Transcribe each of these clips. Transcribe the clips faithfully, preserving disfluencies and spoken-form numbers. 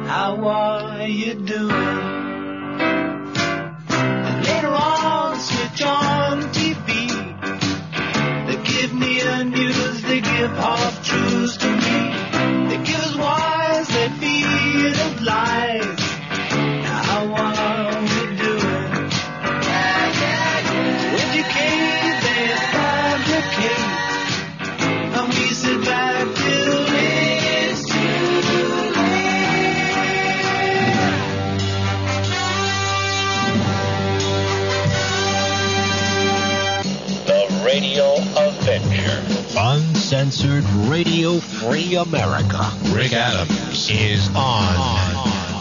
How are you doing? And later on, switch on T V. They give me the news, they give half truths to me. They give us whys, they feed us lies. Now how are we doing? Yeah, yeah, yeah. Educate, they fabricate. And we sit back till it's too late. The Radio Avenger. Uncensored Radio Free America. Rick Adams is on.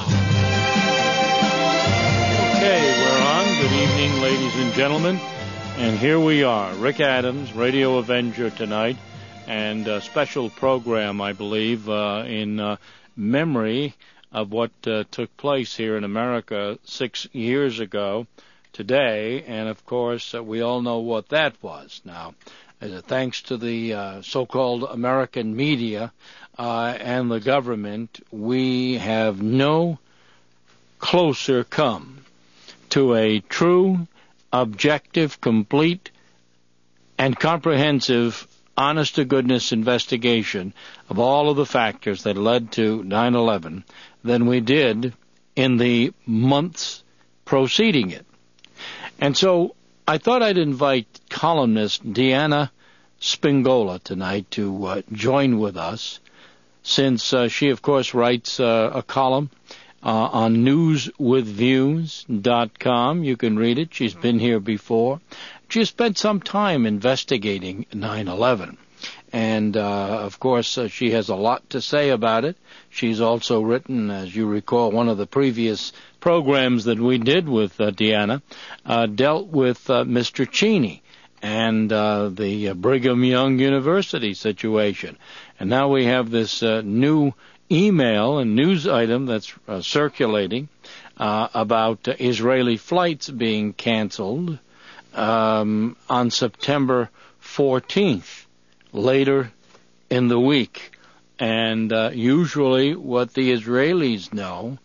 Okay, we're on. Good evening, ladies and gentlemen. And here we are, Rick Adams, Radio Avenger tonight, and a special program, I believe, uh, in uh, memory of what uh, took place here in America six years ago today. And, of course, uh, we all know what that was. Now, as a thanks to the uh, so-called American media uh, and the government, we have no closer come to a true, objective, complete, and comprehensive, honest-to-goodness investigation of all of the factors that led to nine eleven than we did in the months preceding it. And so I thought I'd invite columnist Deanna Spingola tonight to uh, join with us, since uh, she, of course, writes uh, a column uh, on news with views dot com. You can read it. She's been here before. She has spent some time investigating nine eleven. And, uh, of course, uh, she has a lot to say about it. She's also written, as you recall, one of the previous programs that we did with uh, Deanna uh, dealt with uh, Mister Cheney and uh, the uh, Brigham Young University situation. And now we have this uh, new email and news item that's uh, circulating uh, about uh, Israeli flights being canceled um, on September fourteenth, later in the week. And uh, usually what the Israelis know,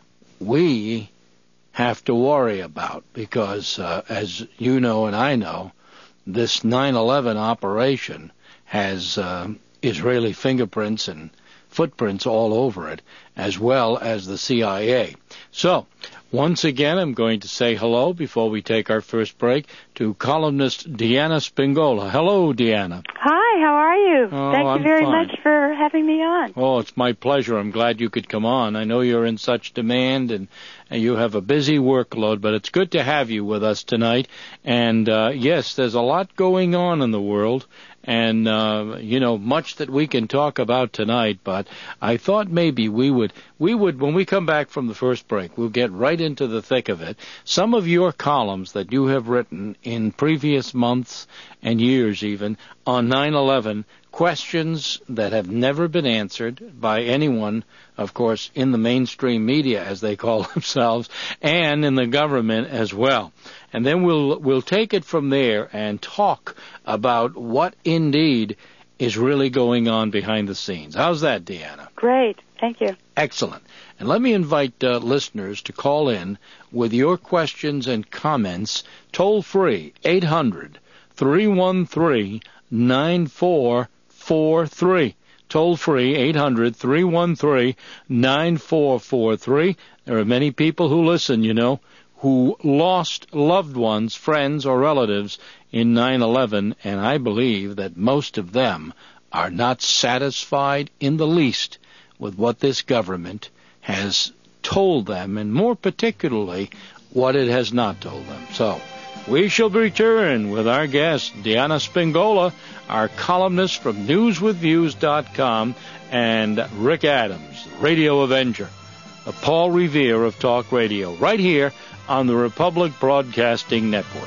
we have to worry about, because, uh, as you know and I know, this nine eleven operation has uh, Israeli fingerprints and footprints all over it, as well as the C I A. So, once again, I'm going to say hello before we take our first break to columnist Deanna Spingola. Hello, Deanna. Hi, how are you? Oh, Thank you I'm very fine. much for having me on. Oh, it's my pleasure. I'm glad you could come on. I know you're in such demand and, and you have a busy workload, but it's good to have you with us tonight. And, uh, yes, there's a lot going on in the world. And, uh, you know, much that we can talk about tonight, but I thought maybe we would, we would, when we come back from the first break, we'll get right into the thick of it. Some of your columns that you have written in previous months and years even on nine eleven, questions that have never been answered by anyone, of course, in the mainstream media, as they call themselves, and in the government as well. And then we'll we'll take it from there and talk about what indeed is really going on behind the scenes. How's that, Deanna? Great. Thank you. Excellent. And let me invite uh, listeners to call in with your questions and comments toll free, eight hundred, three one three, nine four four three. Toll free, eight hundred, three one three, nine four four three. There are many people who listen, you know, who lost loved ones, friends, or relatives in nine eleven, and I believe that most of them are not satisfied in the least with what this government has told them, and more particularly, what it has not told them. So, we shall return with our guest, Deanna Spingola, our columnist from news with views dot com, and Rick Adams, Radio Avenger, the Paul Revere of Talk Radio, right here on the Republic Broadcasting Network.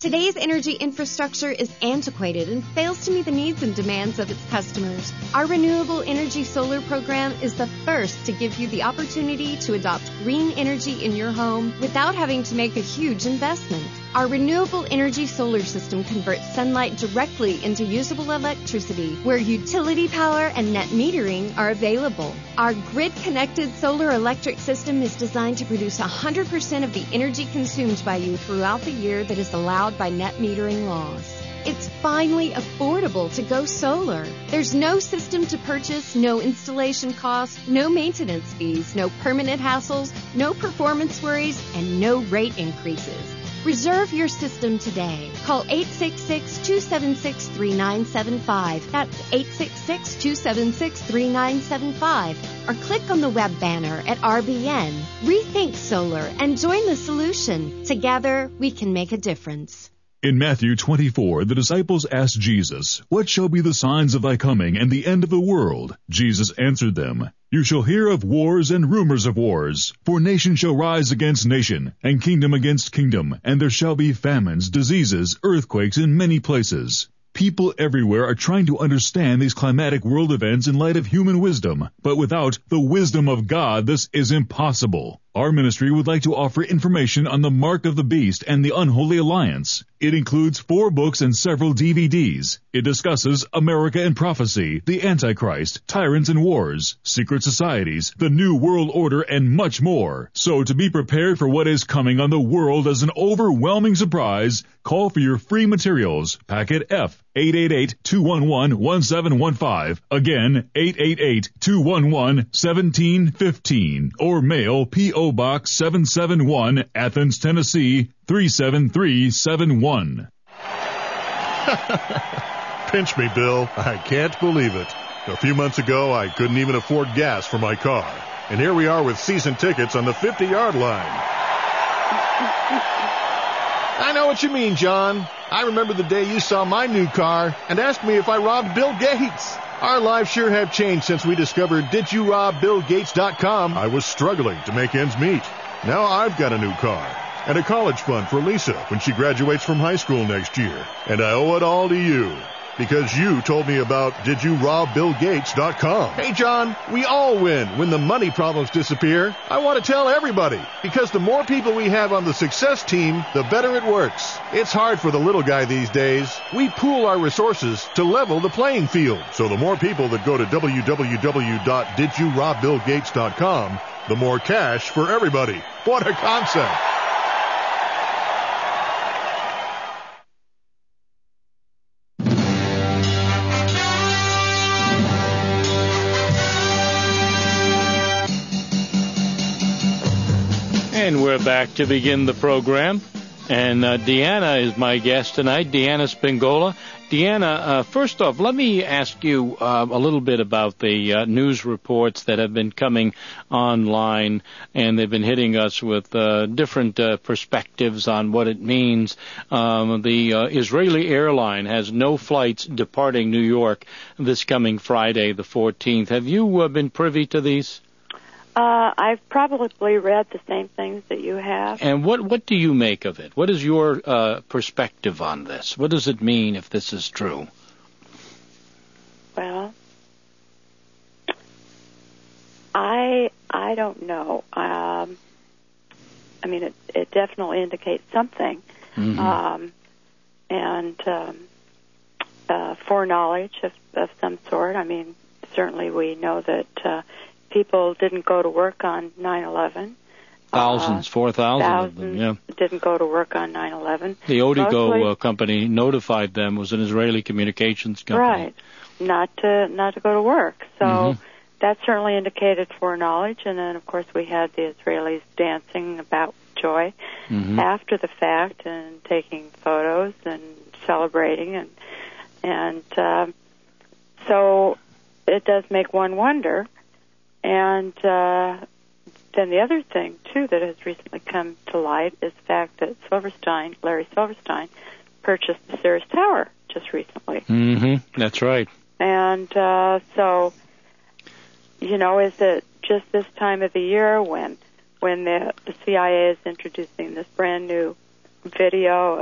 Today's energy infrastructure is antiquated and fails to meet the needs and demands of its customers. Our Renewable Energy Solar Program is the first to give you the opportunity to adopt green energy in your home without having to make a huge investment. Our renewable energy solar system converts sunlight directly into usable electricity where utility power and net metering are available. Our grid-connected solar electric system is designed to produce one hundred percent of the energy consumed by you throughout the year that is allowed by net metering laws. It's finally affordable to go solar. There's no system to purchase, no installation costs, no maintenance fees, no permanent hassles, no performance worries, and no rate increases. Reserve your system today. Call eight six six, two seven six, three nine seven five. That's eight six six, two seven six, three nine seven five. Or click on the web banner at R B N. Rethink solar and join the solution. Together, we can make a difference. In Matthew twenty-four, the disciples asked Jesus, "What shall be the signs of thy coming and the end of the world?" Jesus answered them, "You shall hear of wars and rumors of wars, for nation shall rise against nation, and kingdom against kingdom, and there shall be famines, diseases, earthquakes in many places." People everywhere are trying to understand these climatic world events in light of human wisdom, but without the wisdom of God, this is impossible. Our ministry would like to offer information on the Mark of the Beast and the Unholy Alliance. It includes four books and several D V Ds. It discusses America and prophecy, the Antichrist, tyrants and wars, secret societies, the New World Order, and much more. So to be prepared for what is coming on the world as an overwhelming surprise, call for your free materials. Packet F, eight eight eight, two one one, one seven one five. Again, eight eight eight, two one one, one seven one five. Or mail P O Box seven seven one, Athens, Tennessee, three seven three seven one. Pinch me, Bill. I can't believe it. A few months ago, I couldn't even afford gas for my car. And here we are with season tickets on the fifty-yard line. I know what you mean, John. I remember the day you saw my new car and asked me if I robbed Bill Gates. Our lives sure have changed since we discovered did you rob bill gates dot com. I was struggling to make ends meet. Now I've got a new car and a college fund for Lisa when she graduates from high school next year. And I owe it all to you because you told me about did you rob bill gates dot com. Hey, John, we all win when the money problems disappear. I want to tell everybody because the more people we have on the success team, the better it works. It's hard for the little guy these days. We pool our resources to level the playing field. So the more people that go to w w w dot did you rob bill gates dot com, the more cash for everybody. What a concept. And we're back to begin the program. And uh, Deanna is my guest tonight, Deanna Spingola. Deanna, uh, first off, let me ask you uh, a little bit about the uh, news reports that have been coming online, and they've been hitting us with uh, different uh, perspectives on what it means. Um, the uh, Israeli airline has no flights departing New York this coming Friday, the fourteenth. Have you uh, been privy to these? Uh, I've probably read the same things that you have. And what, what do you make of it? What is your uh, perspective on this? What does it mean if this is true? Well, I I don't know. Um, I mean, it, it definitely indicates something. Mm-hmm. Um, and um, uh, foreknowledge of, of some sort. I mean, certainly we know that uh, people didn't go to work on nine eleven. Thousands, uh, four thousand of them, yeah. Didn't go to work on nine eleven. The Odigo uh, company notified them, was an Israeli communications company. Right, not to not to go to work. So mm-hmm. that certainly indicated foreknowledge. And then, of course, we had the Israelis dancing about joy mm-hmm. after the fact and taking photos and celebrating. And, and uh, so it does make one wonder. And uh, then the other thing, too, that has recently come to light is the fact that Silverstein, Larry Silverstein, purchased the Sears Tower just recently. Mm-hmm. That's right. And uh, so, you know, is it just this time of the year when when the, the C I A is introducing this brand new video of,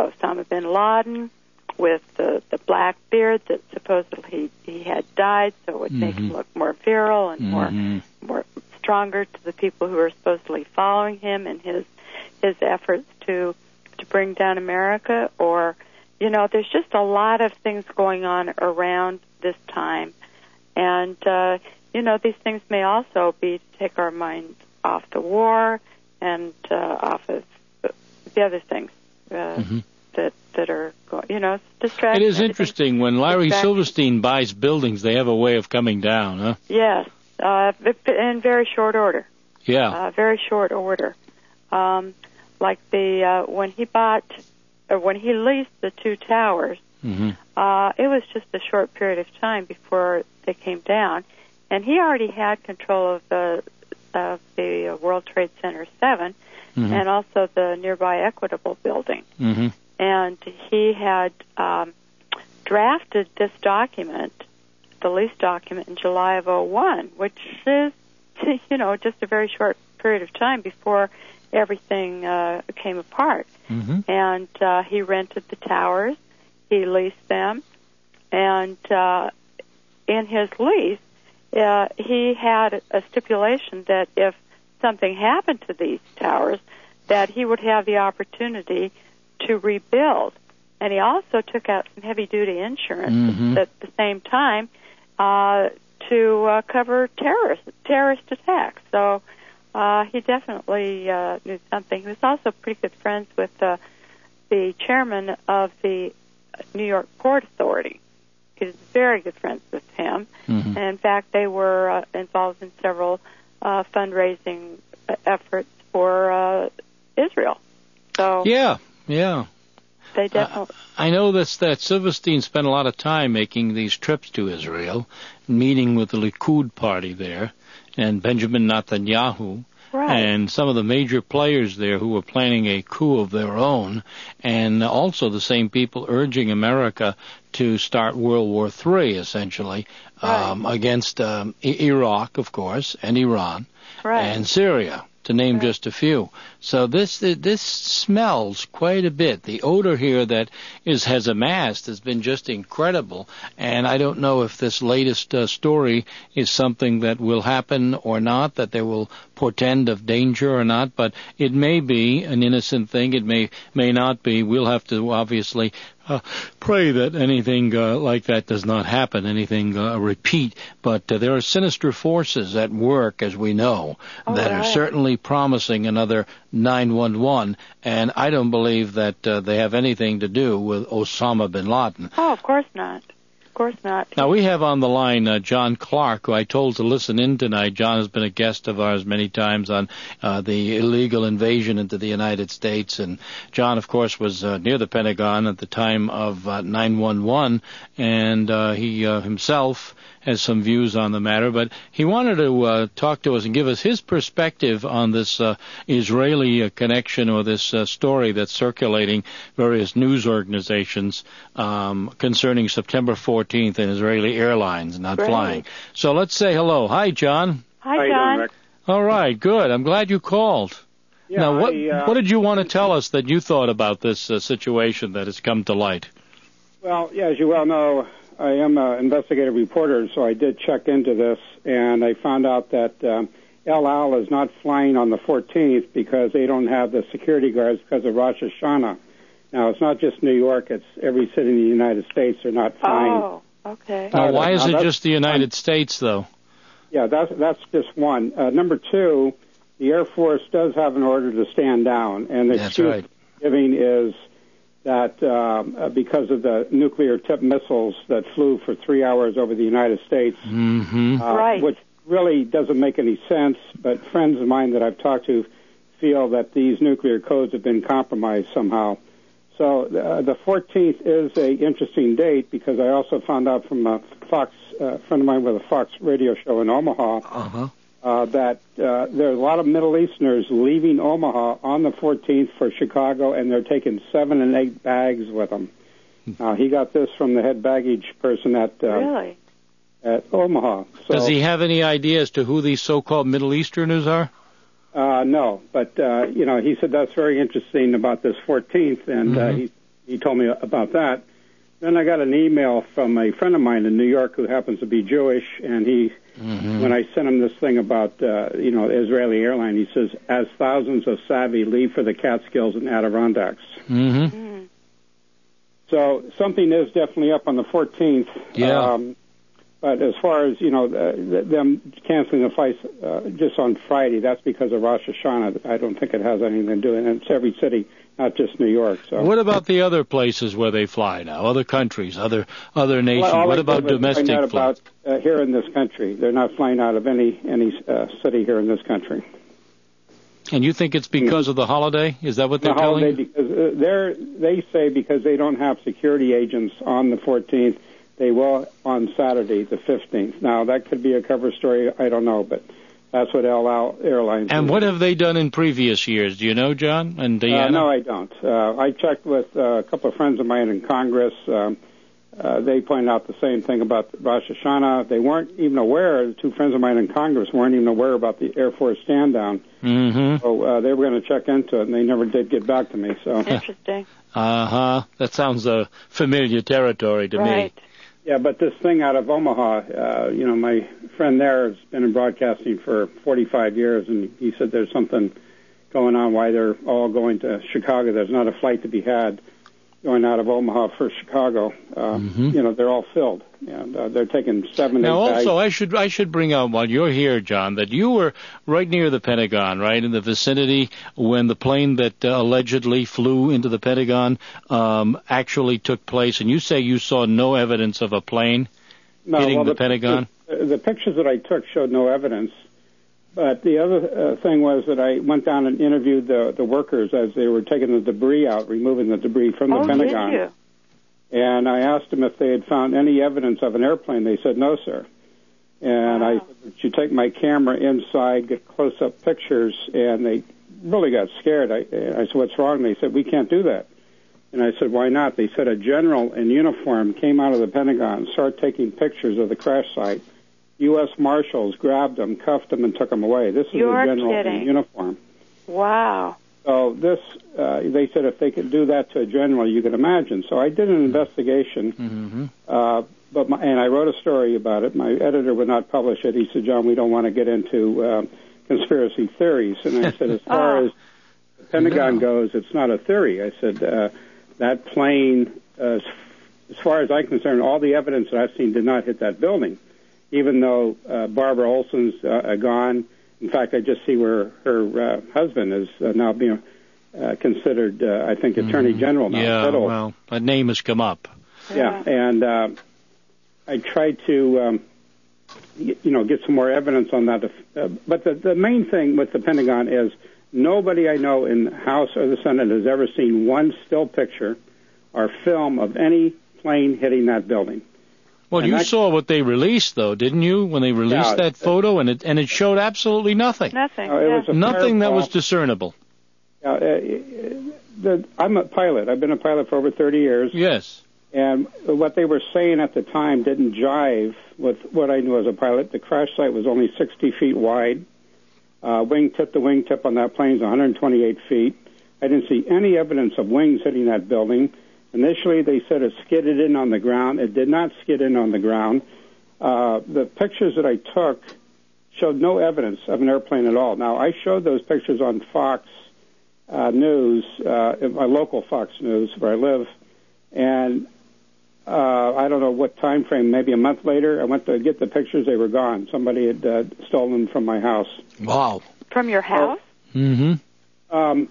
Osama bin Laden with the, the black beard that supposedly he, he had dyed, so it would mm-hmm. make him look more virile and mm-hmm. more more stronger to the people who are supposedly following him in his his efforts to to bring down America. Or, you know, there's just a lot of things going on around this time. And, uh, you know, these things may also be to take our mind off the war and uh, off of the other things uh, mm-hmm. that that are, you know, distracting. It is interesting. When Larry Silverstein buys buildings, they have a way of coming down, huh? Yes, uh, in very short order. Yeah. Uh, very short order. Um, like the uh, when he bought, or when he leased the two towers, mm-hmm. uh, it was just a short period of time before they came down, and he already had control of the of the World Trade Center seven, mm-hmm. and also the nearby Equitable building. Mm-hmm. And he had um, drafted this document, the lease document, in July of oh one, which is, you know, just a very short period of time before everything uh, came apart. Mm-hmm. And uh, he rented the towers, he leased them, and uh, in his lease, uh, he had a stipulation that if something happened to these towers, that he would have the opportunity to rebuild. And he also took out some heavy-duty insurance mm-hmm. at the same time uh, to uh, cover terrorist terrorist attacks. So uh, he definitely uh, knew something. He was also pretty good friends with uh, the chairman of the New York Port Authority. He was very good friends with him. Mm-hmm. And in fact, they were uh, involved in several uh, fundraising efforts for uh, Israel. So yeah. Yeah. They definitely. Uh, I know this, that Silverstein spent a lot of time making these trips to Israel, meeting with the Likud party there, and Benjamin Netanyahu, right. and some of the major players there who were planning a coup of their own, and also the same people urging America to start World War Three, essentially, right. um, against um, Iraq, of course, and Iran, right. and Syria, to name right. just a few. So this this smells quite a bit. The odor here that is has amassed has been just incredible, and I don't know if this latest uh, story is something that will happen or not, that they will portend of danger or not, but it may be an innocent thing. It may may not be. We'll have to obviously Uh, pray that anything uh, like that does not happen, anything uh, repeat. But uh, there are sinister forces at work, as we know, oh, that right. are certainly promising another nine one one, and I don't believe that uh, they have anything to do with Osama bin Laden. Oh, of course not. Of course not. Now, we have on the line uh, John Clark, who I told to listen in tonight. John has been a guest of ours many times on uh, the illegal invasion into the United States. And John, of course, was uh, near the Pentagon at the time of uh, nine one one, and uh, he uh, himself has some views on the matter. But he wanted to uh, talk to us and give us his perspective on this uh, Israeli uh, connection, or this uh, story that's circulating various news organizations um, concerning September fourteenth and Israeli Airlines not Great. flying. So let's say hello. Hi, John. Hi, How John. you doing, Rick? All right, good. I'm glad you called. Yeah, now, what, I, uh, what did you want to tell us that you thought about this uh, situation that has come to light? Well, yeah, as you well know, I am an investigative reporter, so I did check into this, and I found out that um, El Al is not flying on the fourteenth because they don't have the security guards because of Rosh Hashanah. Now, it's not just New York, it's every city in the United States are not flying. Oh, okay. Now, Uh, why is now it just the United um, States, though? Yeah, that's, that's just one. Uh, number two, the Air Force does have an order to stand down, and the That's excuse right. giving is that um, uh, because of the nuclear tip missiles that flew for three hours over the United States, Mm-hmm. uh, Right. which really doesn't make any sense, but friends of mine that I've talked to feel that these nuclear codes have been compromised somehow. So uh, the fourteenth is a interesting date because I also found out from a Fox uh, friend of mine with a Fox radio show in Omaha Uh-huh. uh, that uh, there are a lot of Middle Easterners leaving Omaha on the fourteenth for Chicago, and they're taking seven and eight bags with them. Uh, he got this from the head baggage person at uh, Really? at Omaha. So, Does he have any idea as to who these so-called Middle Easterners are? Uh, no, but uh, you know, he said that's very interesting about this fourteenth, and Mm-hmm. uh, he he told me about that. Then I got an email from a friend of mine in New York who happens to be Jewish, and he, mm-hmm. when I sent him this thing about, uh, you know, Israeli airline, he says, as thousands of Savi leave for the Catskills and Adirondacks. Mm-hmm. Mm-hmm. So something is definitely up on the fourteenth. Yeah. Um, but as far as, you know, uh, them canceling the flights uh, just on Friday, that's because of Rosh Hashanah. I don't think it has anything to do with it. And it's every city, not just New York. So. What about the other places where they fly now? Other countries, other other nations. Well, what about domestic flights? About uh, here in this country, they're not flying out of any any uh, city here in this country. And you think it's because of the holiday? Is that what they're the telling holiday, you? Because uh, they're they say because they don't have security agents on the fourteenth, they will on Saturday the fifteenth. Now that could be a cover story. I don't know, but. That's what El Al Airlines. And is. what have they done in previous years? Do you know, John and Deanna? Uh, no, I don't. Uh, I checked with uh, a couple of friends of mine in Congress. Um, uh, they pointed out the same thing about Rosh Hashanah. They weren't even aware. The two friends of mine in Congress weren't even aware about the Air Force stand down. Mm-hmm. So uh, they were going to check into it, and they never did get back to me. So interesting. Uh huh. That sounds uh, familiar territory to right. me. Yeah, but this thing out of Omaha, uh, you know, my friend there has been in broadcasting for forty-five years, and he said there's something going on why they're all going to Chicago. There's not a flight to be had going out of Omaha for Chicago. Uh, mm-hmm. You know, they're all filled, and uh, they're taking seven. Now, eight also, bags. I should I should bring out while you're here, John, that you were right near the Pentagon, right in the vicinity when the plane that uh, allegedly flew into the Pentagon um, actually took place, and you say you saw no evidence of a plane no, hitting well, the, the Pentagon. Pictures, the pictures that I took showed no evidence. But the other uh, thing was that I went down and interviewed the the workers as they were taking the debris out, removing the debris from the oh, Pentagon. Did you? And I asked them if they had found any evidence of an airplane. They said, no, sir. And wow. I said, would you take my camera inside, get close-up pictures? And they really got scared. I, I said, what's wrong? They said, we can't do that. And I said, why not? They said a general in uniform came out of the Pentagon, started taking pictures of the crash site. U S Marshals grabbed them, cuffed them, and took them away. This is You're a general kidding. in uniform. Wow. So this, uh, they said if they could do that to a general, you could imagine. So I did an investigation, mm-hmm. uh, but my, and I wrote a story about it. My editor would not publish it. He said, John, we don't want to get into uh, conspiracy theories. And I said, as far oh. as the Pentagon no. goes, it's not a theory. I said, uh, that plane, uh, as far as I'm concerned, all the evidence that I've seen did not hit that building, even though uh, Barbara Olson's uh, gone. In fact, I just see where her uh, husband is uh, now being uh, considered, uh, I think, Attorney mm-hmm. General now. Yeah, Federal. well, a name has come up. Yeah, and uh, I tried to, um, you know, get some more evidence on that. Uh, but the, the main thing with the Pentagon is nobody I know in the House or the Senate has ever seen one still picture or film of any plane hitting that building. Well, and you that, saw what they released, though, didn't you? When they released yeah, that photo, and it and it showed absolutely nothing. Nothing. No, it yeah. was a nothing that fireball. was discernible. Uh, uh, the, I'm a pilot. I've been a pilot for over thirty years. Yes. And what they were saying at the time didn't jive with what I knew as a pilot. The crash site was only sixty feet wide. Uh, wingtip to wingtip on that plane is one hundred twenty-eight feet. I didn't see any evidence of wings hitting that building. Initially, they said it skidded in on the ground. It did not skid in on the ground. Uh, the pictures that I took showed no evidence of an airplane at all. Now, I showed those pictures on Fox uh, News, uh, my local Fox News where I live, and uh, I don't know what time frame, maybe a month later, I went to get the pictures. They were gone. Somebody had uh, stolen them from my house. Wow. From your house? So, mm-hmm. Um,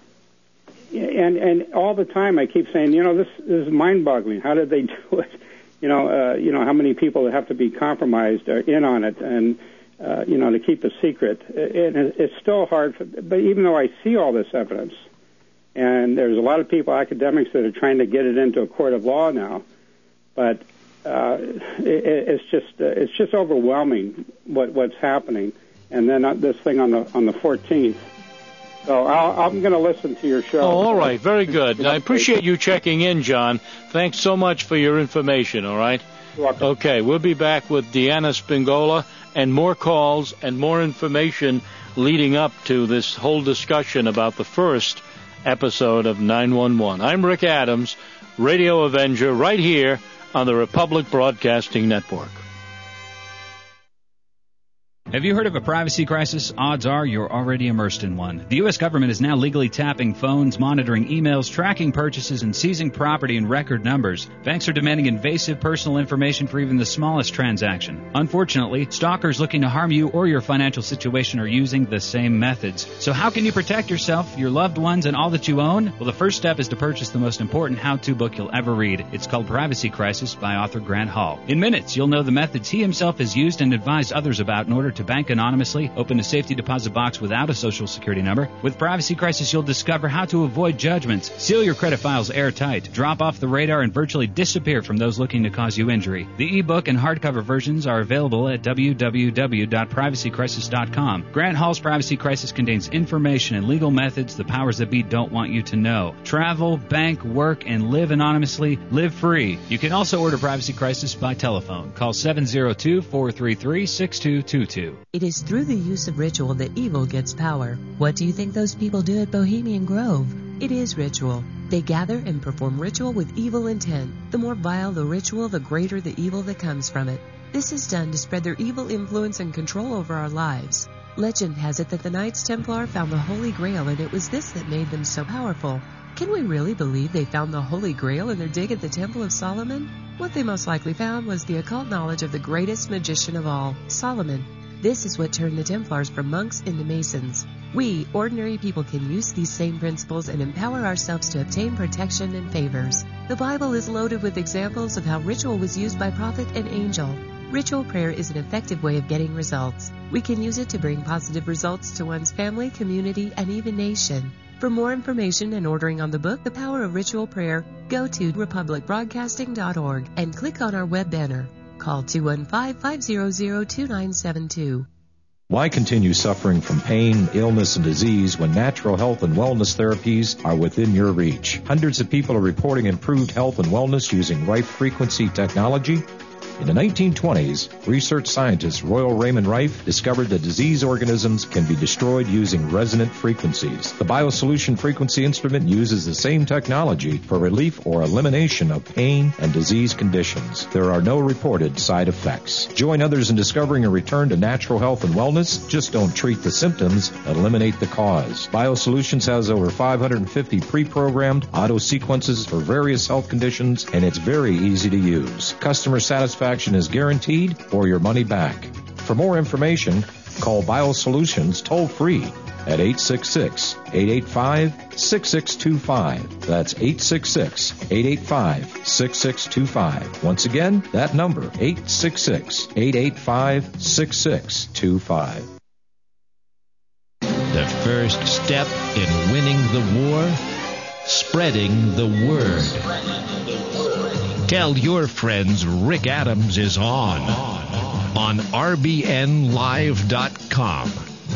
and and all the time I keep saying, you know, this, this is mind-boggling. How did they do it? You know, uh, you know how many people have to be compromised or in on it, and uh, you know, to keep a secret. It, it, it's still hard. For, but even though I see all this evidence, and there's a lot of people, academics, that are trying to get it into a court of law now, but uh, it, it's just uh, it's just overwhelming what what's happening. And then uh, this thing on the on the fourteenth. So I'll, I'm going to listen to your show. Oh, all right. Very good. I appreciate you checking in, John. Thanks so much for your information, all right? You're welcome. Okay, we'll be back with Deanna Spingola and more calls and more information leading up to this whole discussion about the first episode of nine one one. I'm Rick Adams. Radio Avenger, right here on the Republic Broadcasting Network. Have you heard of a privacy crisis? Odds are you're already immersed in one. The U S government is now legally tapping phones, monitoring emails, tracking purchases, and seizing property in record numbers. Banks are demanding invasive personal information for even the smallest transaction. Unfortunately, stalkers looking to harm you or your financial situation are using the same methods. So how can you protect yourself, your loved ones, and all that you own? Well, the first step is to purchase the most important how-to book you'll ever read. It's called Privacy Crisis by author Grant Hall. In minutes, you'll know the methods he himself has used and advised others about in order to bank anonymously, open a safety deposit box without a social security number. With Privacy Crisis, you'll discover how to avoid judgments, seal your credit files airtight, drop off the radar, and virtually disappear from those looking to cause you injury. The ebook and hardcover versions are available at w w w dot privacy crisis dot com. Grant Hall's Privacy Crisis contains information and legal methods the powers that be don't want you to know. Travel, bank, work, and live anonymously. Live free. You can also order Privacy Crisis by telephone. Call seven zero two, four three three, six two two two. It is through the use of ritual that evil gets power. What do you think those people do at Bohemian Grove? It is ritual. They gather and perform ritual with evil intent. The more vile the ritual, the greater the evil that comes from it. This is done to spread their evil influence and control over our lives. Legend has it that the Knights Templar found the Holy Grail, and it was this that made them so powerful. Can we really believe they found the Holy Grail in their dig at the Temple of Solomon? What they most likely found was the occult knowledge of the greatest magician of all, Solomon. This is what turned the Templars from monks into Masons. We, ordinary people, can use these same principles and empower ourselves to obtain protection and favors. The Bible is loaded with examples of how ritual was used by prophet and angel. Ritual prayer is an effective way of getting results. We can use it to bring positive results to one's family, community, and even nation. For more information and ordering on the book, The Power of Ritual Prayer, go to republic broadcasting dot org and click on our web banner. Call two one five, five zero zero, two nine seven two. Why continue suffering from pain, illness, and disease when natural health and wellness therapies are within your reach? Hundreds of people are reporting improved health and wellness using Rife Frequency technology. In the nineteen twenties, research scientist Royal Raymond Rife discovered that disease organisms can be destroyed using resonant frequencies. The BioSolution frequency instrument uses the same technology for relief or elimination of pain and disease conditions. There are no reported side effects. Join others in discovering a return to natural health and wellness. Just don't treat the symptoms, eliminate the cause. BioSolutions has over five hundred fifty pre-programmed auto sequences for various health conditions, and it's very easy to use. Customer satisfaction is guaranteed or your money back. For more information, call BioSolutions toll-free at eight six six, eight eight five, six six two five. That's eight six six, eight eight five, six six two five. Once again, that number, eight six six, eight eight five, six six two five. The first step in winning the war, spreading the word. Tell your friends Rick Adams is on on R B N live dot com.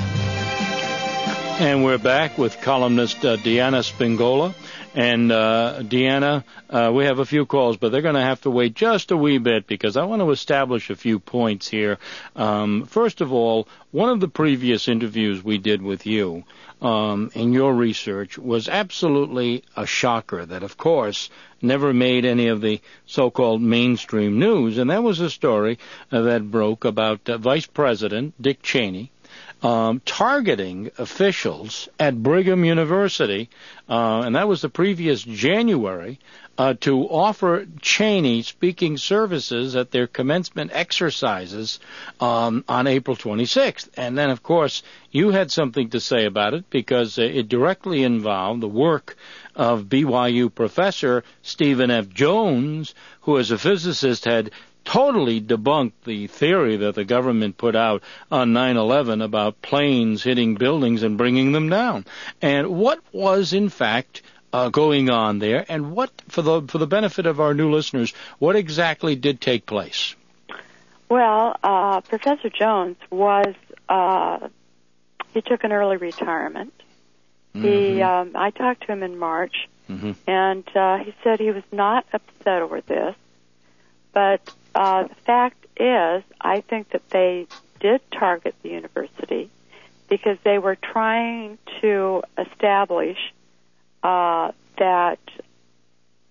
And we're back with columnist uh, Deanna Spingola. And uh, Deanna, uh, we have a few calls, but they're going to have to wait just a wee bit because I want to establish a few points here. Um, first of all, one of the previous interviews we did with you um, in your research was absolutely a shocker that, of course, never made any of the so-called mainstream news, and that was a story uh, that broke about uh, Vice President Dick Cheney Um, targeting officials at Brigham University, uh, and that was the previous January, uh, to offer Cheney speaking services at their commencement exercises um, on April twenty-sixth. And then, of course, you had something to say about it because uh, it directly involved the work of B Y U professor Stephen F. Jones, who as a physicist had totally debunked the theory that the government put out on nine eleven about planes hitting buildings and bringing them down. And what was, in fact, uh, going on there, and what, for the for the benefit of our new listeners, what exactly did take place? Well, uh, Professor Jones was, uh, he took an early retirement. Mm-hmm. He, um, I talked to him in March, mm-hmm. and uh, he said he was not upset over this, but Uh, the fact is, I think that they did target the university because they were trying to establish uh, that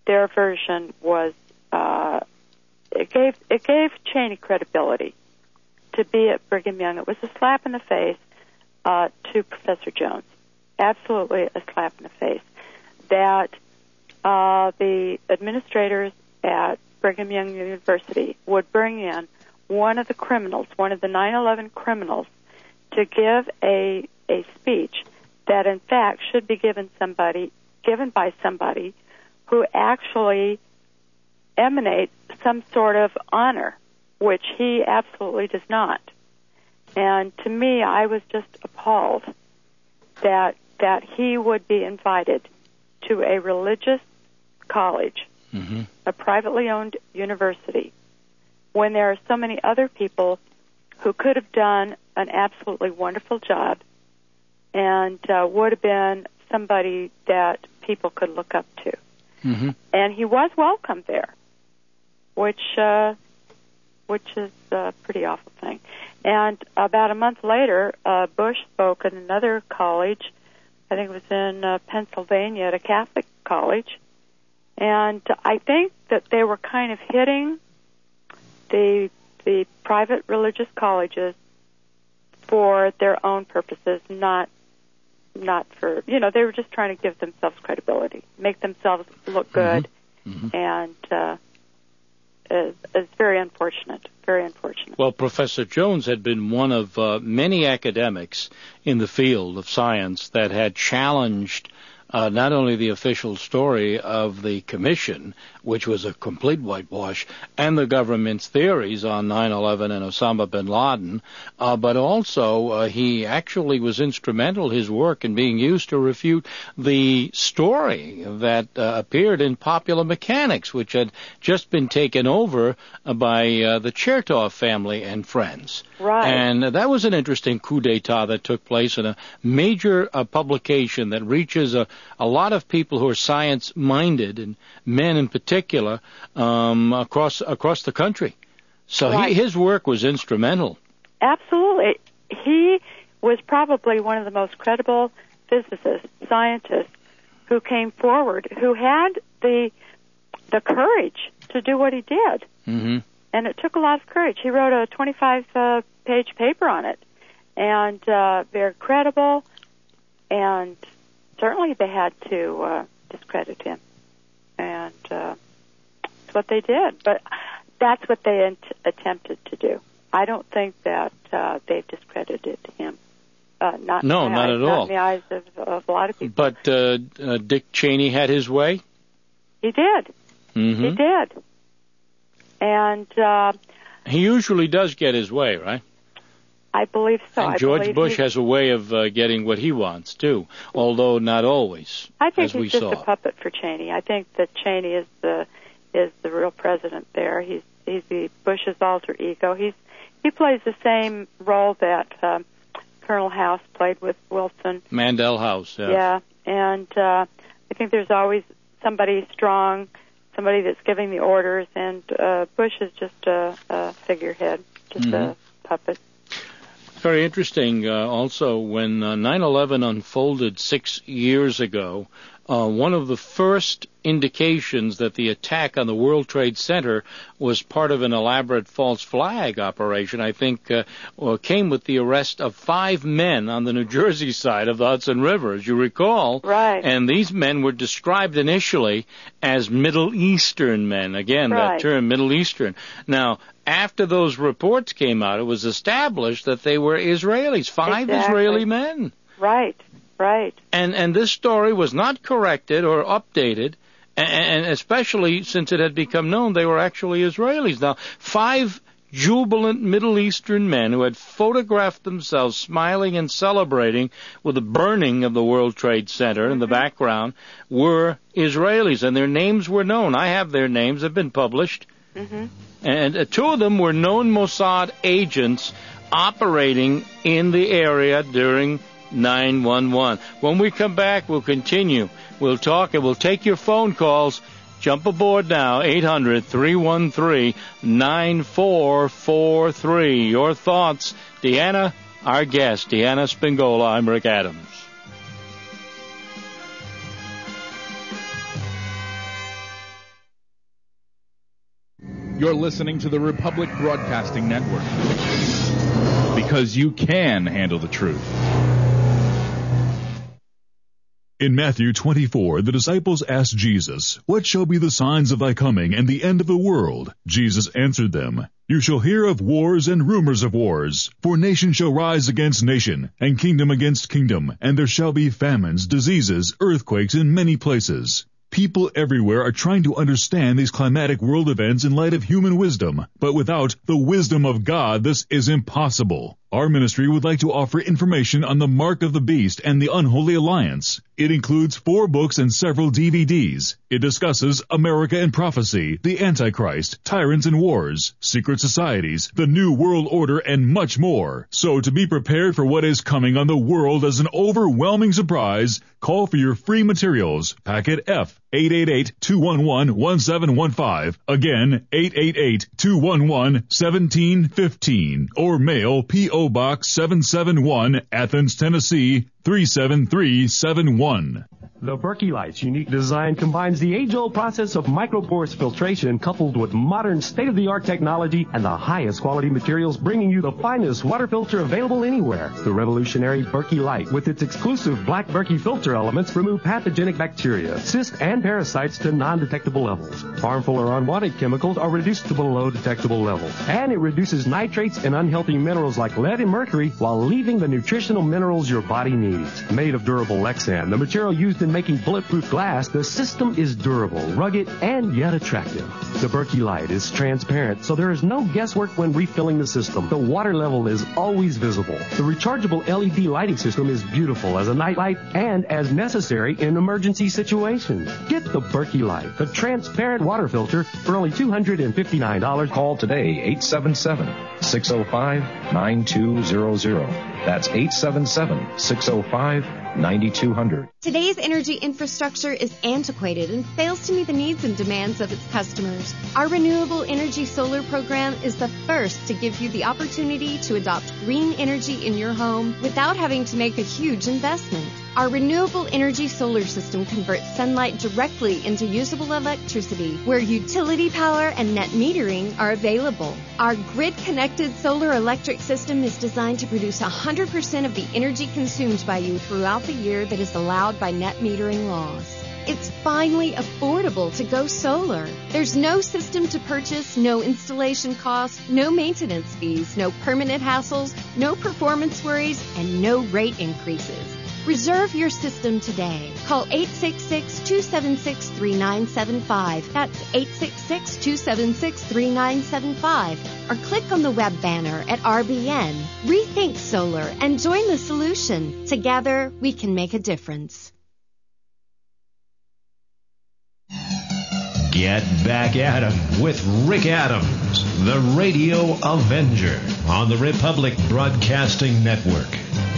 their version was uh, it gave it gave Cheney credibility to be at Brigham Young. It was a slap in the face uh, to Professor Jones, absolutely a slap in the face. That uh, the administrators at Brigham Young University would bring in one of the criminals, one of the nine eleven criminals, to give a a speech that, in fact, should be given somebody given by somebody who actually emanates some sort of honor, which he absolutely does not. And to me, I was just appalled that that he would be invited to a religious college, mm-hmm. a privately owned university, when there are so many other people who could have done an absolutely wonderful job and uh, would have been somebody that people could look up to. Mm-hmm. And he was welcome there, which uh, which is a pretty awful thing. And about a month later, uh, Bush spoke at another college, I think it was in uh, Pennsylvania, at a Catholic college, and I think that they were kind of hitting the the private religious colleges for their own purposes, not not for, you know, they were just trying to give themselves credibility, make themselves look good, mm-hmm. Mm-hmm. and uh, it's, it's very unfortunate, very unfortunate. Well, Professor Jones had been one of uh, many academics in the field of science that had challenged Uh, not only the official story of the commission, which was a complete whitewash, and the government's theories on nine eleven and Osama bin Laden, uh, but also uh, he actually was instrumental, his work, in being used to refute the story that uh, appeared in Popular Mechanics, which had just been taken over by uh, the Chertoff family and friends. Right. And uh, that was an interesting coup d'etat that took place in a major uh, publication that reaches a a lot of people who are science-minded, and men in particular, um, across across the country. So right. he, his work was instrumental. Absolutely. He was probably one of the most credible physicists, scientists, who came forward, who had the the courage to do what he did. Mm-hmm. And it took a lot of courage. He wrote a twenty-five page paper on it, and uh, very credible, and certainly they had to uh, discredit him, and uh, that's what they did. But that's what they ent- attempted to do. I don't think that uh, they've discredited him. Uh, not no, in not eyes, at all. Not in the eyes of, of a lot of people. But uh, uh, Dick Cheney had his way? He did. Mm-hmm. He did. And uh, he usually does get his way, right? I believe so. And I George Bush he, has a way of uh, getting what he wants, too, although not always, I think as he's we just saw. a puppet for Cheney. I think that Cheney is the is the real president there. He's he's the Bush's alter ego. He's he plays the same role that um, Colonel House played with Wilson. Mandel House, yeah. Yeah, and uh, I think there's always somebody strong, somebody that's giving the orders, and uh, Bush is just a, a figurehead, just mm-hmm. a puppet. Very interesting. Uh, also, when uh, nine eleven unfolded six years ago, uh, one of the first indications that the attack on the World Trade Center was part of an elaborate false flag operation, I think, uh, well, came with the arrest of five men on the New Jersey side of the Hudson River, as you recall. Right. And these men were described initially as Middle Eastern men. Again, right. that term, Middle Eastern. Now, after those reports came out, it was established that they were Israelis, five exactly. Israeli men. Right, right. And and this story was not corrected or updated, and, and especially since it had become known they were actually Israelis. Now, five jubilant Middle Eastern men who had photographed themselves smiling and celebrating with the burning of the World Trade Center mm-hmm. in the background were Israelis, and their names were known. I have their names. They've been published. Mm-hmm. And uh, two of them were known Mossad agents operating in the area during nine one one. When we come back, we'll continue. We'll talk and we'll take your phone calls. Jump aboard now, eight hundred, three one three, nine four four three. Your thoughts. Deanna, our guest, Deanna Spingola. I'm Rick Adams. You're listening to the Republic Broadcasting Network. Because you can handle the truth. In Matthew twenty-four, the disciples asked Jesus, "What shall be the signs of thy coming and the end of the world?" Jesus answered them, "You shall hear of wars and rumors of wars. For nation shall rise against nation, and kingdom against kingdom, and there shall be famines, diseases, earthquakes in many places." People everywhere are trying to understand these climatic world events in light of human wisdom, but without the wisdom of God, this is impossible. Our ministry would like to offer information on the Mark of the Beast and the Unholy Alliance. It includes four books and several D V Ds. It discusses America and prophecy, the Antichrist, tyrants and wars, secret societies, the New World Order, and much more. So to be prepared for what is coming on the world as an overwhelming surprise, call for your free materials. Packet F, eight eight eight, two one one, one seven one five. Again, eight eight eight, two one one, one seven one five. Or mail P O Box seven seven one, Athens, Tennessee, three seven three seven one. The Berkey Light's unique design combines the age-old process of microporous filtration coupled with modern state-of-the-art technology and the highest quality materials, bringing you the finest water filter available anywhere. The revolutionary Berkey Light, with its exclusive black Berkey filter elements, remove pathogenic bacteria, cysts, and parasites to non-detectable levels. Harmful or unwanted chemicals are reduced to below detectable levels. And it reduces nitrates and unhealthy minerals like lead and mercury while leaving the nutritional minerals your body needs. Made of durable Lexan, the material used in making bulletproof glass, the system is durable, rugged, and yet attractive. The Berkey Light is transparent, so there is no guesswork when refilling the system. The water level is always visible. The rechargeable L E D lighting system is beautiful as a night light and as necessary in emergency situations. Get the Berkey Light, the transparent water filter, for only two hundred fifty-nine dollars. Call today, eight seven seven, six oh five, nine two zero zero. That's eight seven seven, six oh five, nine two zero zero. Today's energy infrastructure is antiquated and fails to meet the needs and demands of its customers. Our Renewable Energy Solar program is the first to give you the opportunity to adopt green energy in your home without having to make a huge investment. Our renewable energy solar system converts sunlight directly into usable electricity, where utility power and net metering are available. Our grid-connected solar electric system is designed to produce one hundred percent of the energy consumed by you throughout the year that is allowed by net metering laws. It's finally affordable to go solar. There's no system to purchase, no installation costs, no maintenance fees, no permanent hassles, no performance worries, and no rate increases. Reserve your system today. Call eight six six, two seven six, three nine seven five. That's eight six six, two seven six, three nine seven five. Or click on the web banner at R B N. Rethink solar and join the solution. Together, we can make a difference. Get back at 'em with Rick Adams, the Radio Avenger, on the Republic Broadcasting Network.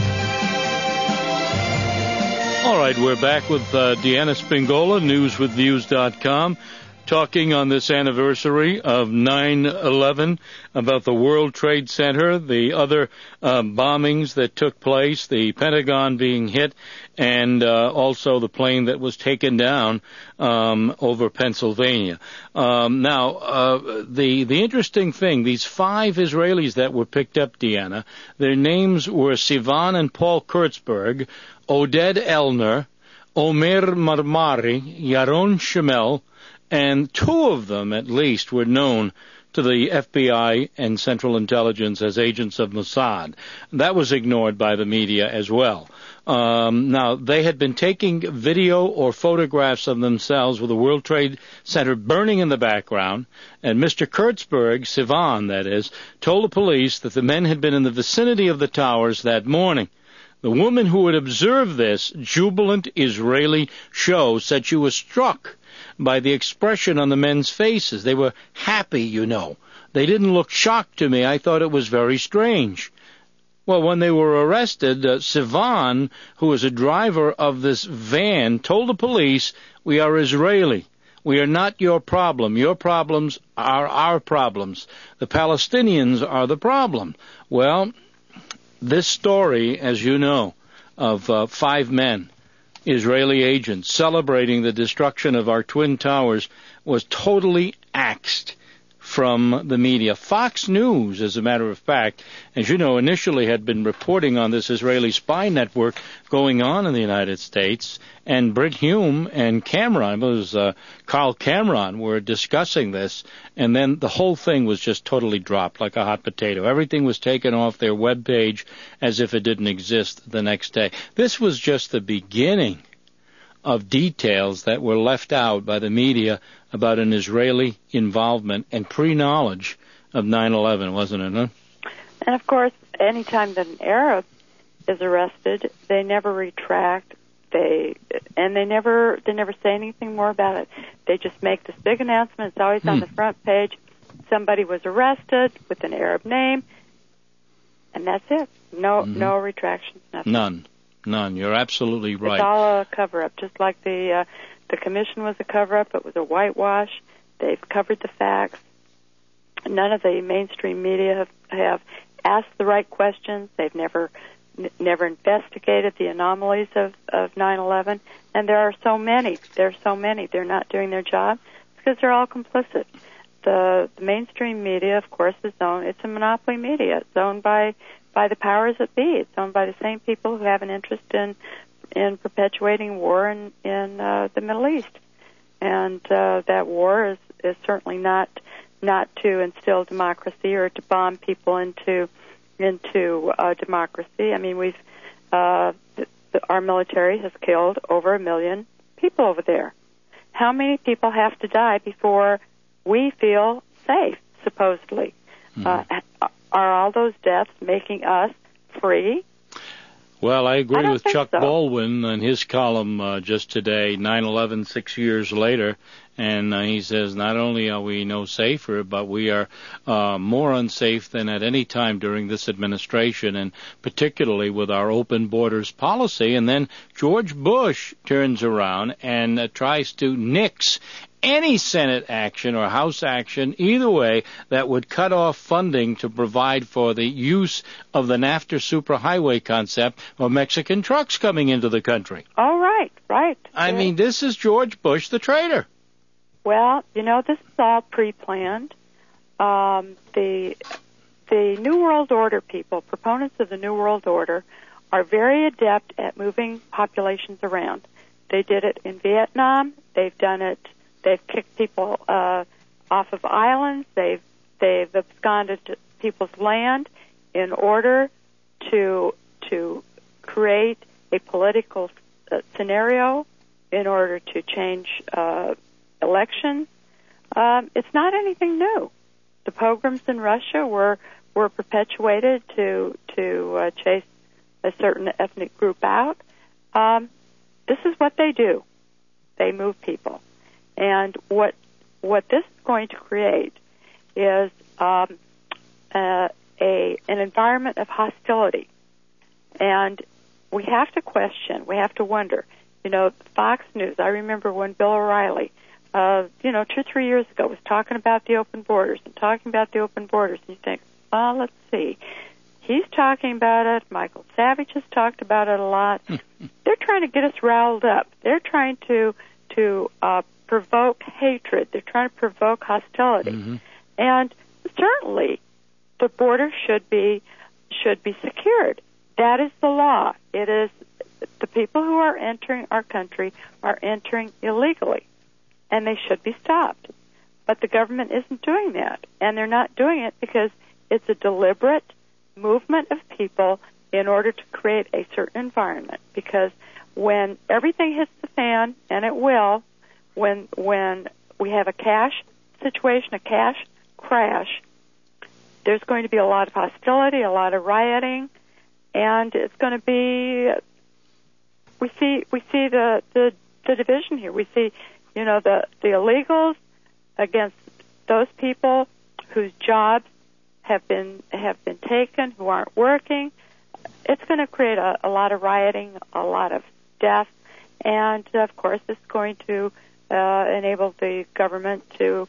All right, we're back with uh, Deanna Spingola, news with views dot com, talking on this anniversary of nine eleven about the World Trade Center, the other uh, bombings that took place, the Pentagon being hit, and uh, also the plane that was taken down um, over Pennsylvania. Um, now, uh, the the interesting thing, these five Israelis that were picked up, Deanna, their names were Sivan and Paul Kurtzberg, Oded Elner, Omer Marmari, Yaron Shemel, and two of them, at least, were known to the F B I and Central Intelligence as agents of Mossad. That was ignored by the media as well. Um, now, they had been taking video or photographs of themselves with the World Trade Center burning in the background, and Mister Kurtzberg, Sivan that is, told the police that the men had been in the vicinity of the towers that morning. The woman who had observed this jubilant Israeli show said she was struck by the expression on the men's faces. They were happy, you know. They didn't look shocked to me. I thought it was very strange. Well, when they were arrested, uh, Sivan, who was a driver of this van, told the police, "We are Israeli. We are not your problem. Your problems are our problems. The Palestinians are the problem." Well, this story, as you know, of uh, five men, Israeli agents, celebrating the destruction of our Twin Towers was totally axed from the media. Fox News, as a matter of fact, as you know, initially had been reporting on this Israeli spy network going on in the United States, and Brit Hume and Cameron, it was uh, Carl Cameron, were discussing this, and then the whole thing was just totally dropped like a hot potato. Everything was taken off their webpage as if it didn't exist the next day. This was just the beginning of details that were left out by the media about an Israeli involvement and pre-knowledge of nine eleven, wasn't it, huh? And, of course, anytime that an Arab is arrested, they never retract. They and they never they never say anything more about it. They just make this big announcement. It's always hmm. on the front page. Somebody was arrested with an Arab name, and that's it. No mm-hmm. no retractions, nothing. None. None. You're absolutely right. It's all a cover-up, just like the uh, the commission was a cover-up. It was a whitewash. They've covered the facts. None of the mainstream media have, have asked the right questions. They've never n- never investigated the anomalies of, of nine eleven. And there are so many. There are so many. They're not doing their job because they're all complicit. The, the mainstream media, of course, is owned. It's a monopoly media. It's owned by by the powers that be. It's owned by the same people who have an interest in in perpetuating war in in uh, the Middle East, and uh, that war is is certainly not not to instill democracy or to bomb people into into uh, democracy. I mean, we've uh, the, the, our military has killed over a million people over there. How many people have to die before we feel safe? Supposedly. Mm-hmm. Uh, Are all those deaths making us free? Well, I agree I with Chuck so. Baldwin in his column uh, just today, nine eleven, six years later, and uh, he says not only are we no safer, but we are uh, more unsafe than at any time during this administration, and particularly with our open borders policy. And then George Bush turns around and uh, tries to nix any Senate action or House action, either way, that would cut off funding to provide for the use of the NAFTA superhighway concept of Mexican trucks coming into the country. Oh, right, right. I yeah. mean, this is George Bush, the traitor. Well, you know, this is all pre-planned. Um, the the New World Order people, proponents of the New World Order, are very adept at moving populations around. They did it in Vietnam. They've done it. They've kicked people uh, off of islands. They've they've absconded people's land in order to to create a political uh, scenario, in order to change uh, elections. Um, it's not anything new. The pogroms in Russia were were perpetuated to to uh, chase a certain ethnic group out. Um, this is what they do. They move people. And what what this is going to create is um, uh, a an environment of hostility, and we have to question, we have to wonder. You know, Fox News. I remember when Bill O'Reilly, uh, you know, two or three years ago, was talking about the open borders and talking about the open borders, and you think, well, let's see, he's talking about it. Michael Savage has talked about it a lot. They're trying to get us riled up. They're trying to to uh, provoke hatred. They're trying to provoke hostility. Mm-hmm. And certainly the border should be should be secured. That is the law. It is the people who are entering our country are entering illegally, and they should be stopped. But the government isn't doing that, and they're not doing it because it's a deliberate movement of people in order to create a certain environment. Because when everything hits the fan, and it will, when when we have a cash situation, a cash crash, there's going to be a lot of hostility, a lot of rioting, and it's going to be. We see we see the, the the division here. We see, you know, the the illegals against those people whose jobs have been have been taken, who aren't working. It's going to create a, a lot of rioting, a lot of death, and of course, it's going to uh, enable the government to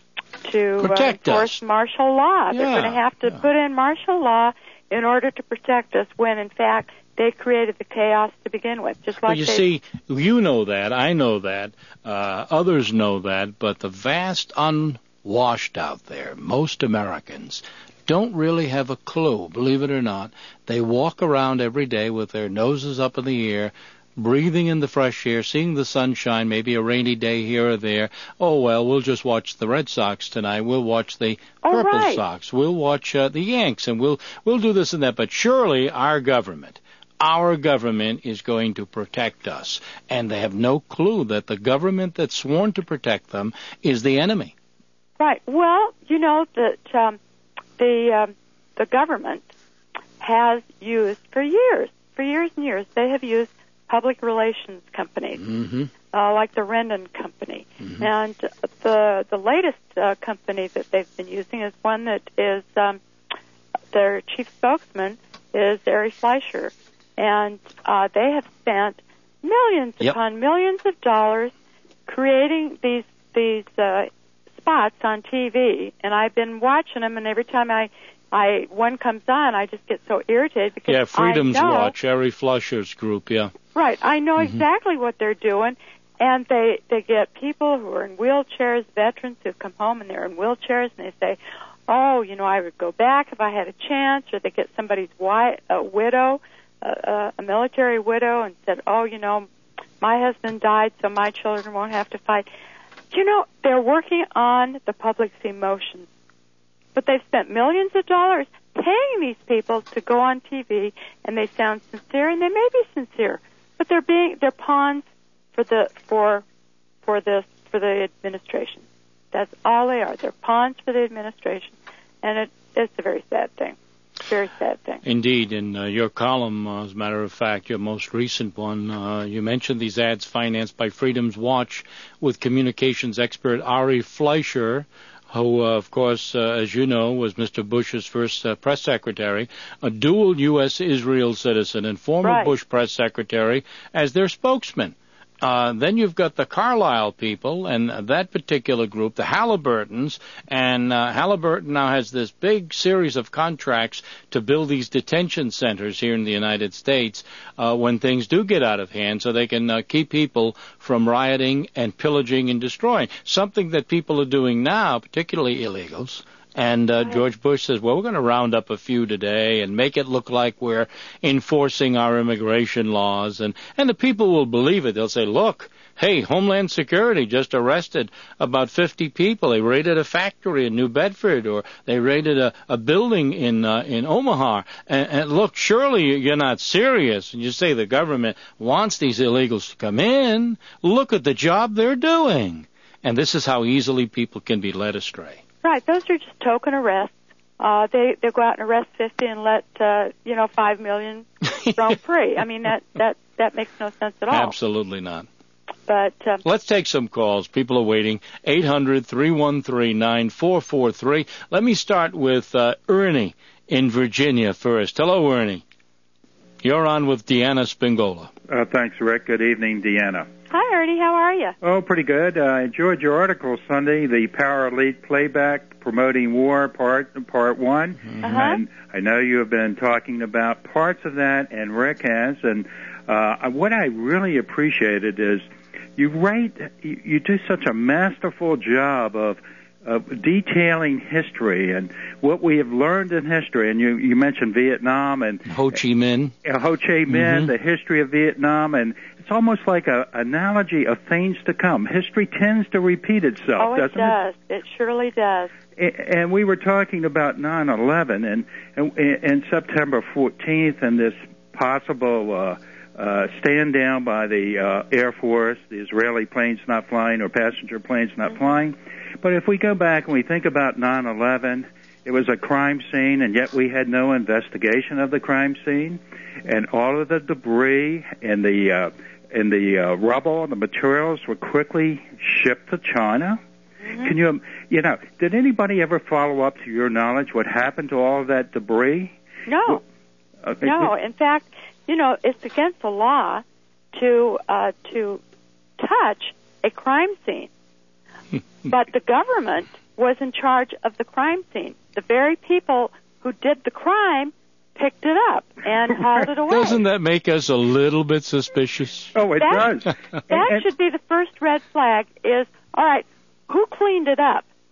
to uh, enforce us. martial law. Yeah, They're going to have to yeah. put in martial law in order to protect us, when in fact they created the chaos to begin with. Just like well, you they... see, you know that, I know that, uh, others know that, but the vast un washed out there. Most Americans don't really have a clue, believe it or not. They walk around every day with their noses up in the air, breathing in the fresh air, seeing the sunshine, maybe a rainy day here or there. Oh, well, we'll just watch the Red Sox tonight. We'll watch the oh, Purple right. Sox. We'll watch uh, the Yanks, and we'll we'll do this and that. But surely our government, our government is going to protect us. And they have no clue that the government that's sworn to protect them is the enemy. Right. Well, you know that um, the um, the government has used for years, for years and years, they have used public relations companies, mm-hmm. uh, like the Rendon Company. Mm-hmm. And the the latest uh, company that they've been using is one that is, um, their chief spokesman is Ari Fleischer. And uh, they have spent millions yep. upon millions of dollars creating these these uh, spots on T V. And I've been watching them, and every time I I one comes on, I just get so irritated because yeah, Freedom's I know, Watch, Ari Fleischer's group, yeah. Right, I know mm-hmm. exactly what they're doing, and they they get people who are in wheelchairs, veterans who come home and they're in wheelchairs, and they say, "Oh, you know, I would go back if I had a chance," or they get somebody's wife, a widow, a, a military widow, and said, "Oh, you know, my husband died, so my children won't have to fight." You know, they're working on the public's emotions. But they've spent millions of dollars paying these people to go on T V, and they sound sincere, and they may be sincere, but they're being they're pawns for the for for this for the administration. That's all they are. They're pawns for the administration, and it, it's a very sad thing. Very sad thing. Indeed. In uh, your column, uh, as a matter of fact, your most recent one, uh, you mentioned these ads financed by Freedom's Watch with communications expert Ari Fleischer, who, uh, of course, uh, as you know, was Mister Bush's first uh, press secretary, a dual U S Israel citizen, and former right. Bush press secretary as their spokesman. Uh, then you've got the Carlyle people and that particular group, the Halliburtons, and uh, Halliburton now has this big series of contracts to build these detention centers here in the United States uh, when things do get out of hand, so they can uh, keep people from rioting and pillaging and destroying, something that people are doing now, particularly illegals. And uh, George Bush says, well, we're going to round up a few today and make it look like we're enforcing our immigration laws. And, and the people will believe it. They'll say, look, hey, Homeland Security just arrested about fifty people. They raided a factory in New Bedford, or they raided a, a building in uh, in Omaha. And, and look, surely you're not serious. And you say the government wants these illegals to come in. Look at the job they're doing. And this is how easily people can be led astray. Right, those are just token arrests. Uh, they they go out and arrest fifty and let uh, you know five million roam free. I mean that that that makes no sense at all. Absolutely not. But um, let's take some calls. People are waiting. eight hundred, three one three, nine four four three. Let me start with uh, Ernie in Virginia first. Hello, Ernie. You're on with Deanna Spingola. Uh, thanks, Rick. Good evening, Deanna. Hi, Ernie. How are you? Oh, pretty good. I uh, enjoyed your article Sunday, the Power Elite Playback Promoting War, part part one. Mm-hmm. Uh-huh. And I know you have been talking about parts of that, and Rick has. And uh, what I really appreciated is you write, you, you do such a masterful job of of detailing history and what we have learned in history. And you, you mentioned Vietnam and Ho Chi Minh. Uh, Ho Chi Minh, mm-hmm. the history of Vietnam, and it's almost like an analogy of things to come. History tends to repeat itself, oh, it doesn't does. it? It surely does. And we were talking about nine eleven and, and, and September fourteenth and this possible uh, uh, stand down by the uh, Air Force, the Israeli planes not flying or passenger planes not mm-hmm. flying. But if we go back and we think about nine eleven, it was a crime scene, and yet we had no investigation of the crime scene, and all of the debris and the uh, and the uh, rubble and the materials were quickly shipped to China. Mm-hmm. Can you, you know, did anybody ever follow up to your knowledge what happened to all of that debris? No, uh, no. It, in fact, you know, it's against the law to uh, to touch a crime scene. But the government was in charge of the crime scene. The very people who did the crime picked it up and hauled it away. Doesn't that make us a little bit suspicious? Oh, it that, does. That should be the first red flag is, all right, who cleaned it up?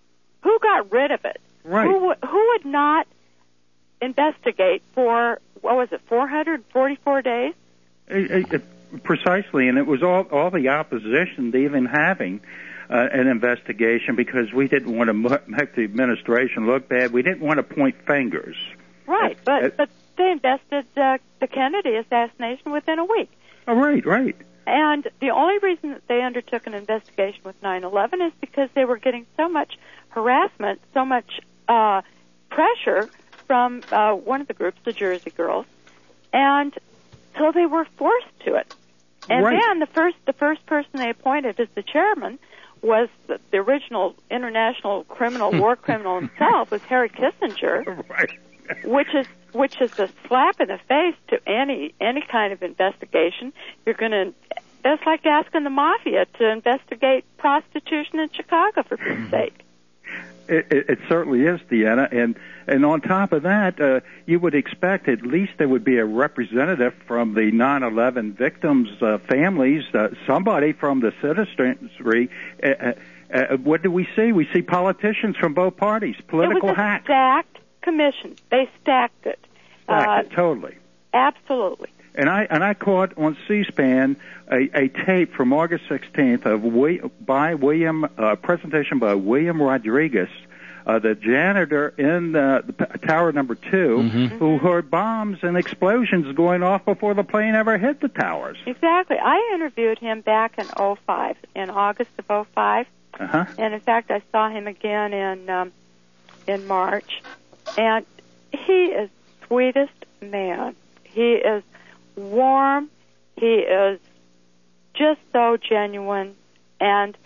who got rid of it? Right. Who, w- who would not investigate for, what was it, four hundred forty-four days? It, it, it, precisely, and it was all, all the opposition to even having uh, an investigation because we didn't want to make the administration look bad. We didn't want to point fingers. Right, but, uh, but they invested uh, the Kennedy assassination within a week. Oh, right, right. And the only reason that they undertook an investigation with nine eleven is because they were getting so much harassment, so much uh, pressure from uh, one of the groups, the Jersey Girls, and so they were forced to it. And right. then the first the first person they appointed as the chairman was the, the original international criminal, war criminal himself, was Harry Kissinger, right. which is which is a slap in the face to any any kind of investigation. You're going to that's like asking the mafia to investigate prostitution in Chicago, for Pete's sake. It, it, it certainly is, Deanna, and and on top of that, uh, you would expect at least there would be a representative from the nine eleven victims' uh, families, uh, somebody from the citizenry. Uh, uh, what do we see? We see politicians from both parties, political it was a hacks. Stacked commission. They stacked it. Stacked uh, it totally. Absolutely. And I and I caught on C-SPAN a, a tape from August sixteenth of by William uh, presentation by William Rodriguez, uh, the janitor in the, the tower number two, Mm-hmm. who heard bombs and explosions going off before the plane ever hit the towers. Exactly. I interviewed him back in oh five, in August of oh five, uh-huh. and in fact I saw him again in um, in March, and he is the sweetest man. He is warm, he is just so genuine, and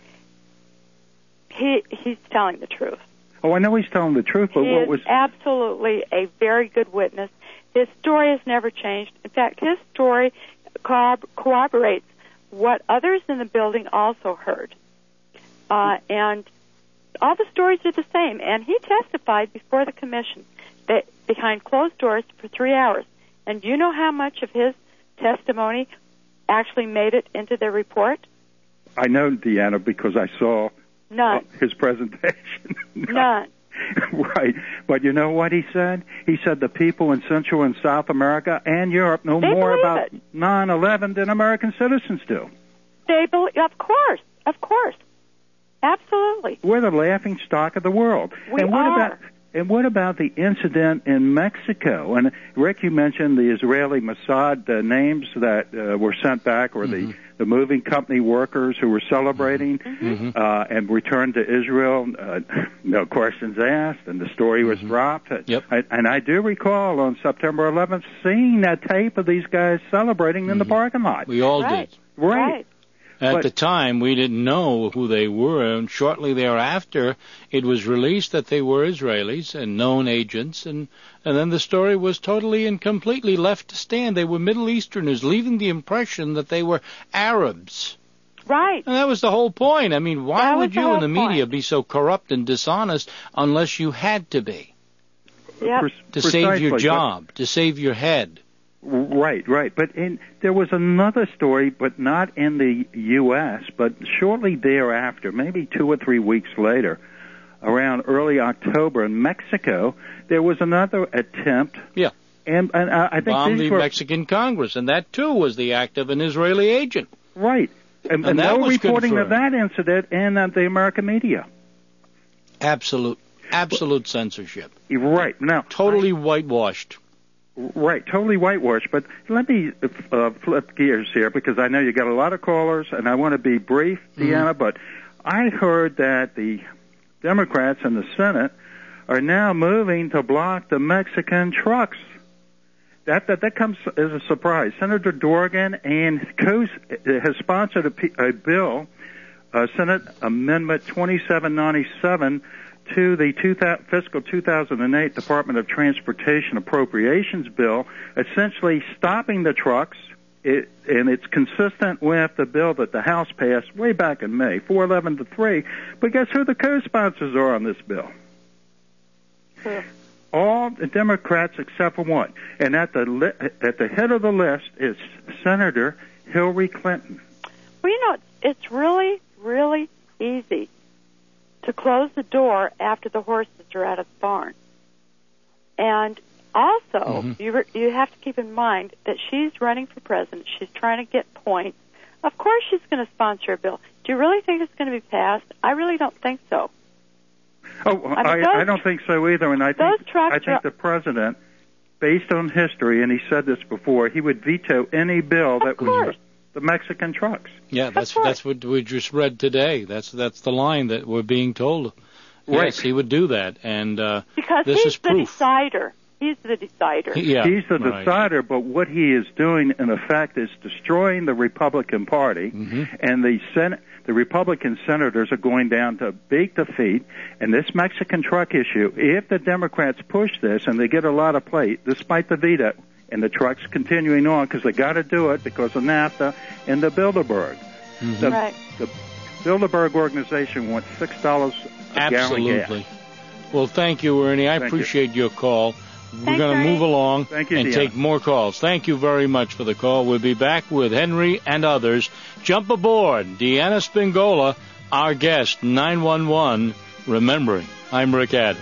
he he's telling the truth. Oh, I know he's telling the truth, but he what is was absolutely a very good witness. His story has never changed. In fact, his story co- corroborates what others in the building also heard. Uh, and all the stories are the same. And he testified before the commission that behind closed doors for three hours. And do you know how much of his testimony actually made it into the report? I know, Deanna, because I saw None. uh, his presentation. None. Right. But you know what he said? He said the people in Central and South America and Europe know They more believe about it. nine eleven than American citizens do. They believe, of course, of course. Absolutely. We're the laughing stock of the world. We and what are. about And what about the incident in Mexico? And Rick, you mentioned the Israeli Mossad uh, names that uh, were sent back, or Mm-hmm. the, the moving company workers who were celebrating Mm-hmm. uh, and returned to Israel, uh, no questions asked, and the story was Mm-hmm. dropped. Yep. I, and I do recall on September eleventh seeing that tape of these guys celebrating Mm-hmm. in the parking lot. We all Right. did. Right. Right. At But- the time, we didn't know who they were, and shortly thereafter, it was released that they were Israelis and known agents, and, and then the story was totally and completely left to stand. They were Middle Easterners, leaving the impression that they were Arabs. Right. And that was the whole point. I mean, why That was would the you in whole the media point. be so corrupt and dishonest unless you had to be? Yep. Pre- To save precisely, your but- job, to save your head. Right, right. But in, there was another story, but not in the U S, but shortly thereafter, maybe two or three weeks later, around early October in Mexico, there was another attempt. Yeah. And, and uh, I think Bomb these the were, Mexican Congress, and that, too, was the act of an Israeli agent. right. And, And and that no was reporting of confirmed. that incident in uh, the American media. Absolute, absolute censorship. Right. Now, Totally whitewashed. Right, totally whitewashed. But let me uh, flip gears here because I know you got a lot of callers, and I want to be brief, Deanna. Mm-hmm. But I heard that the Democrats in the Senate are now moving to block the Mexican trucks. That that that comes as a surprise. Senator Dorgan and co- has sponsored a, p- a bill, uh, Senate Amendment twenty-seven ninety-seven. To the two thousand, fiscal two thousand eight Department of Transportation Appropriations Bill, essentially stopping the trucks, it, and it's consistent with the bill that the House passed way back in May, four eleven to three. But guess who the co-sponsors are on this bill? Sure. All the Democrats except for one, and at the li- at the head of the list is Senator Hillary Clinton. Well, you know, it's really, really easy to close the door after the horses are out of the barn. And also, mm-hmm. you re- you have to keep in mind that she's running for president. She's trying to get points. Of course she's going to sponsor a bill. Do you really think it's going to be passed? I really don't think so. Oh, I, mean, I, I don't think so either. And I think I think the president, based on history, and he said this before, he would veto any bill that was the Mexican trucks. Yeah, that's that's what we just read today. That's that's the line that we're being told. Right. Yes, he would do that, and uh, because this he's is proof. the decider. He's the decider. Yeah, he's the right. decider, but what he is doing, in effect, is destroying the Republican Party, mm-hmm. and the Senate, the Republican senators are going down to big defeat. And this Mexican truck issue, if the Democrats push this and they get a lot of play, despite the veto, and the truck's continuing on because they got to do it because of NAFTA and the Bilderberg. Mm-hmm. The, right. the Bilderberg organization wants six dollars a Absolutely. gallon gas. Well, thank you, Ernie. I thank appreciate you. your call. Thanks, We're going to move along Thank you, and Deanna. take more calls. Thank you very much for the call. We'll be back with Henry and others. Jump aboard. Deanna Spingola, our guest, nine one one, Remembering. I'm Rick Adams.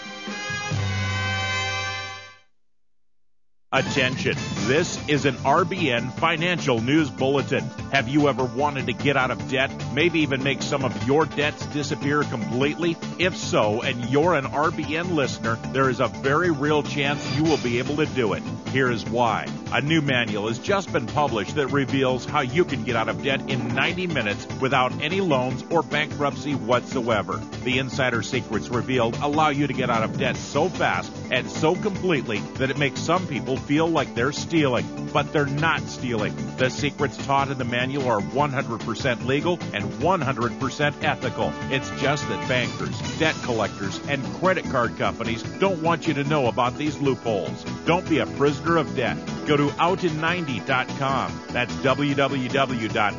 Attention, this is an R B N Financial News Bulletin. Have you ever wanted to get out of debt, maybe even make some of your debts disappear completely? If so, and you're an R B N listener, there is a very real chance you will be able to do it. Here is why. A new manual has just been published that reveals how you can get out of debt in ninety minutes without any loans or bankruptcy whatsoever. The insider secrets revealed allow you to get out of debt so fast and so completely that it makes some people feel like they're stealing, but they're not stealing. The secrets taught in the manual are one hundred percent legal and one hundred percent ethical. It's just that bankers, debt collectors, and credit card companies don't want you to know about these loopholes. Don't be a prisoner of debt. Go to out in ninety dot com. That's w w w dot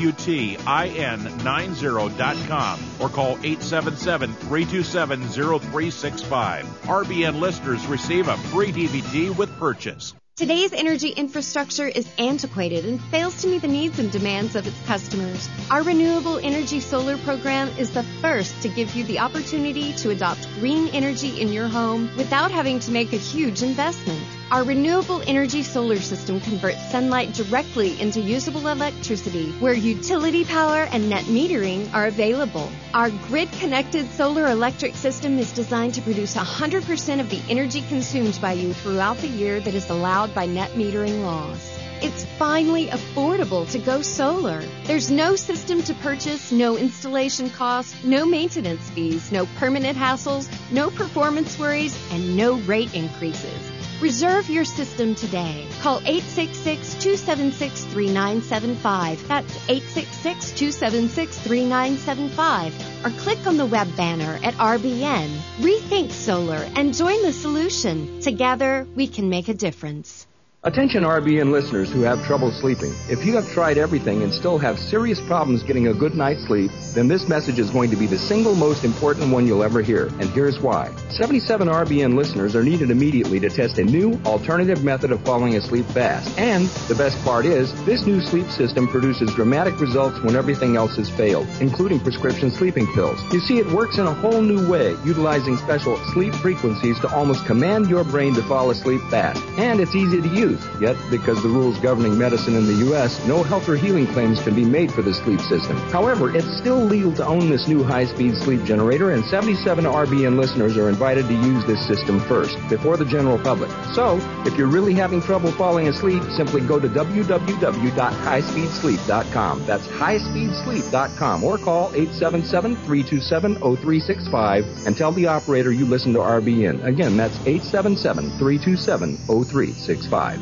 outin ninety dot com or call eight seven seven, three two seven, zero three six five. R B N listeners receive a free D V D with purchase. Today's energy infrastructure is antiquated and fails to meet the needs and demands of its customers. Our Renewable Energy Solar Program is the first to give you the opportunity to adopt green energy in your home without having to make a huge investment. Our renewable energy solar system converts sunlight directly into usable electricity, where utility power and net metering are available. Our grid-connected solar electric system is designed to produce one hundred percent of the energy consumed by you throughout the year that is allowed by net metering laws. It's finally affordable to go solar. There's no system to purchase, no installation costs, no maintenance fees, no permanent hassles, no performance worries, and no rate increases. Reserve your system today. Call eight six six, two seven six, three nine seven five. That's eight six six, two seven six, three nine seven five. Or click on the web banner at R B N. Rethink solar and join the solution. Together, we can make a difference. Attention R B N listeners who have trouble sleeping. If you have tried everything and still have serious problems getting a good night's sleep, then this message is going to be the single most important one you'll ever hear. And here's why. seventy-seven R B N listeners are needed immediately to test a new alternative method of falling asleep fast. And the best part is, this new sleep system produces dramatic results when everything else has failed, including prescription sleeping pills. You see, it works in a whole new way, utilizing special sleep frequencies to almost command your brain to fall asleep fast. And it's easy to use. Yet, because the rules governing medicine in the U S, no health or healing claims can be made for the sleep system. However, it's still legal to own this new high-speed sleep generator, and seventy-seven R B N listeners are invited to use this system first, before the general public. So, if you're really having trouble falling asleep, simply go to w w w dot high speed sleep dot com. That's high speed sleep dot com, or call eight seven seven, three two seven, zero three six five and tell the operator you listen to R B N. Again, that's eight seven seven, three two seven, zero three six five.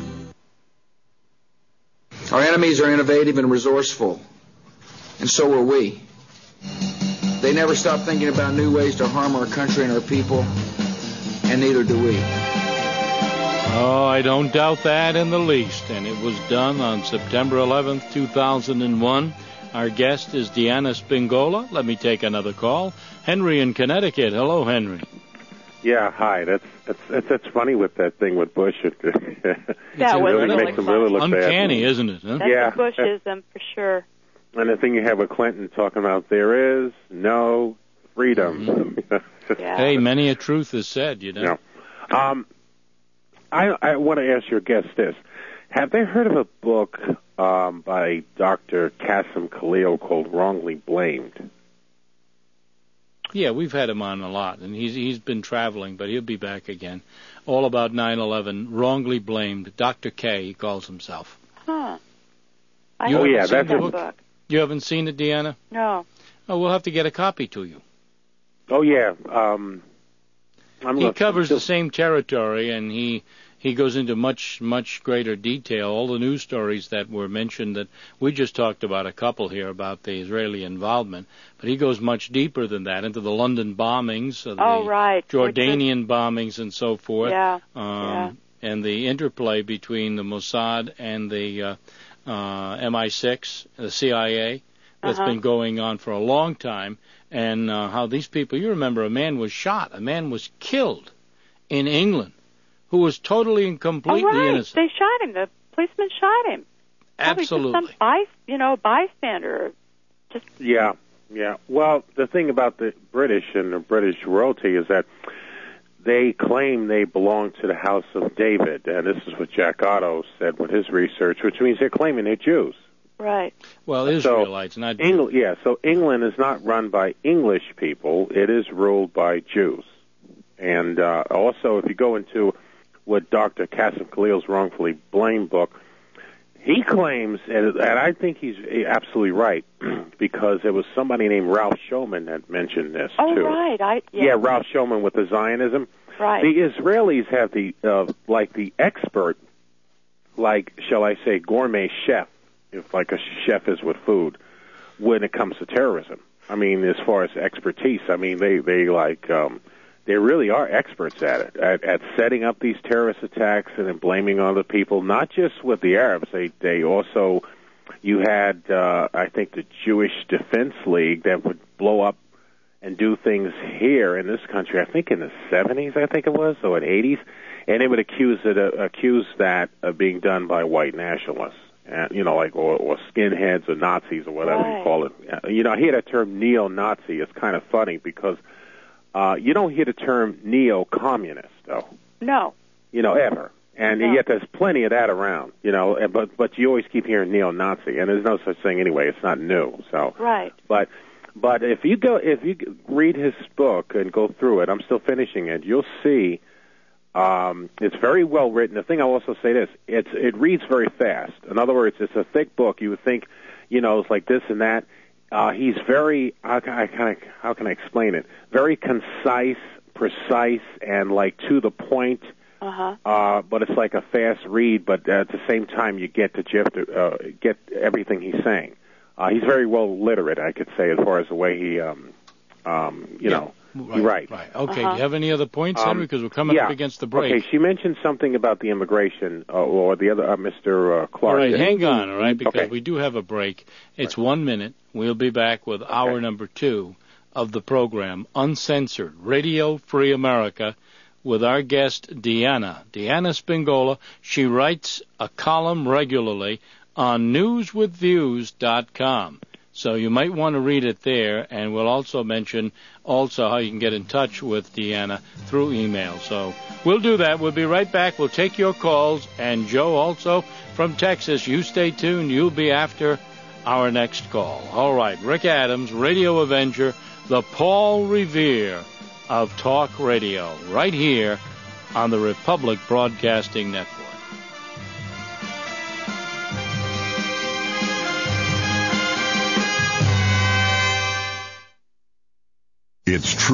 Our enemies are innovative and resourceful, and so are we. They never stop thinking about new ways to harm our country and our people, and neither do we. Oh, I don't doubt that in the least, and it was done on September eleventh, two thousand one. Our guest is Deanna Spingola. Let me take another call. Henry in Connecticut. Hello, Henry. Yeah, hi. That's that's that's, that's funny with that thing with Bush. It, that was really really makes him really look uncanny, bad. Isn't it? Huh? That's yeah. the Bushism for sure. And the thing you have with Clinton talking about there is no freedom. Mm-hmm. yeah. Hey, many a truth is said, you know. Yeah. Um, I, I want to ask your guest this. Have they heard of a book um, by Doctor Qasim Khalil called Wrongly Blamed? Yeah, we've had him on a lot, and he's he's been traveling, but he'll be back again. All about nine eleven, Wrongly Blamed. Doctor K, he calls himself. Huh. I you oh, yeah, that's a book. book. You haven't seen it, Deanna? No. Oh, we'll have to get a copy to you. Oh, yeah. Um, I'm he covers the same territory, and he he goes into much, much greater detail. All the news stories that were mentioned, that we just talked about a couple here about the Israeli involvement, but he goes much deeper than that, into the London bombings, uh, the oh, right. Jordanian is... bombings and so forth, yeah. Um, yeah. and the interplay between the Mossad and the uh, uh, M I six, the C I A, that's uh-huh. been going on for a long time, and uh, how these people, you remember a man was shot, a man was killed in England, who was totally and completely oh, right. innocent. They shot him. The policeman shot him. Absolutely. Probably just some by, you know, bystander. Just yeah, yeah. Well, the thing about the British and the British royalty is that they claim they belong to the House of David, and this is what Jack Otto said with his research, which means they're claiming they're Jews. Right. Well, Israelites, so, not Engl- Yeah, so England is not run by English people. It is ruled by Jews. And uh, also, if you go into what Doctor Qasim Khalil's Wrongfully Blamed book, he claims, and, and I think he's absolutely right, because there was somebody named Ralph Shulman that mentioned this, oh, too. Oh, right. I, yeah. yeah, Ralph Shulman with the Zionism. Right. The Israelis have the, uh, like the expert, like, shall I say, gourmet chef, if like a chef is with food, when it comes to terrorism. I mean, as far as expertise, I mean, they, they like... Um, They really are experts at it, at, at setting up these terrorist attacks and then blaming other people, not just with the Arabs. They they also, you had, uh, I think, the Jewish Defense League that would blow up and do things here in this country, I think in the seventies, I think it was, or in the eighties, and they would accuse it, uh, accuse that of being done by white nationalists, and, you know, like, or, or skinheads or Nazis or whatever right. you call it. You know, I hear that term neo-Nazi. It's kind of funny because... Uh, you don't hear the term neo-communist, though. No. You know, ever. And no. yet there's plenty of that around, you know, but but you always keep hearing neo-Nazi, and there's no such thing anyway. It's not new, so. Right. But but if you go, if you read his book and go through it, I'm still finishing it, you'll see um, it's very well written. The thing I'll also say this, it's it reads very fast. In other words, it's a thick book. You would think, you know, it's like this and that. Uh, he's very, how can I, kind of, how can I explain it? Very concise, precise, and like to the point. Uh-huh. Uh, but it's like a fast read, but at the same time you get the gist, uh, get everything he's saying. Uh, he's very well literate, I could say, as far as the way he, um, um, you yeah. know, Right, right. right. Okay, uh-huh. do you have any other points, um, Henry? Because we're coming yeah. up against the break. Okay, she mentioned something about the immigration, uh, or the other, uh, Mister Uh, Clark. All right, hang on, all right, because okay. we do have a break. It's right. one minute. We'll be back with okay. hour number two of the program, Uncensored, Radio Free America, with our guest, Deanna. Deanna Spingola. She writes a column regularly on news with views dot com. So you might want to read it there, and we'll also mention also how you can get in touch with Deanna through email. So we'll do that. We'll be right back. We'll take your calls. And Joe also from Texas, you stay tuned. You'll be after our next call. All right, Rick Adams, Radio Avenger, the Paul Revere of talk radio, right here on the Republic Broadcasting Network. It's true.